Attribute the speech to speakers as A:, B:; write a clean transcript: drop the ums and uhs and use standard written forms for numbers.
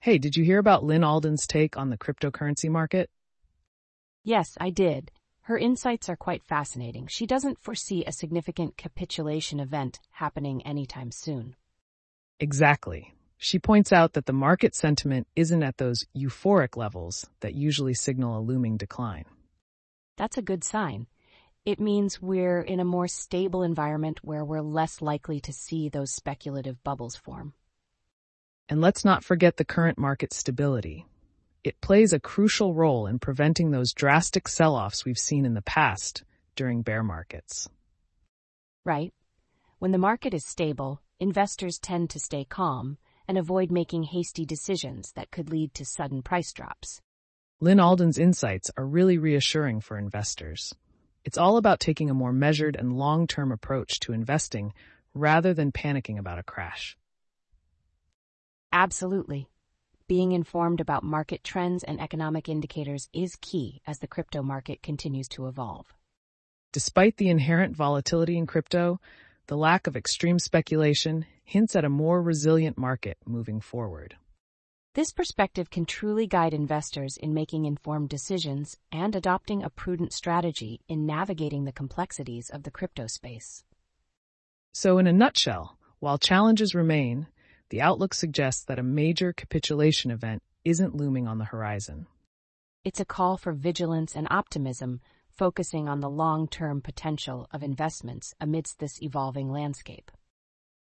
A: Hey, did you hear about Lynn Alden's take on the cryptocurrency market?
B: Yes, I did. Her insights are quite fascinating. She doesn't foresee a significant capitulation event happening anytime soon.
A: Exactly. She points out that the market sentiment isn't at those euphoric levels that usually signal a looming decline.
B: That's a good sign. It means we're in a more stable environment where we're less likely to see those speculative bubbles form.
A: And let's not forget the current market stability. It plays a crucial role in preventing those drastic sell-offs we've seen in the past during bear markets.
B: Right? When the market is stable, investors tend to stay calm and avoid making hasty decisions that could lead to sudden price drops.
A: Lynn Alden's insights are really reassuring for investors. It's all about taking a more measured and long-term approach to investing rather than panicking about a crash.
B: Absolutely. Being informed about market trends and economic indicators is key as the crypto market continues to evolve.
A: Despite the inherent volatility in crypto, the lack of extreme speculation hints at a more resilient market moving forward.
B: This perspective can truly guide investors in making informed decisions and adopting a prudent strategy in navigating the complexities of the crypto space.
A: So in a nutshell, while challenges remain, the outlook suggests that a major capitulation event isn't looming on the horizon.
B: It's a call for vigilance and optimism, focusing on the long-term potential of investments amidst this evolving landscape.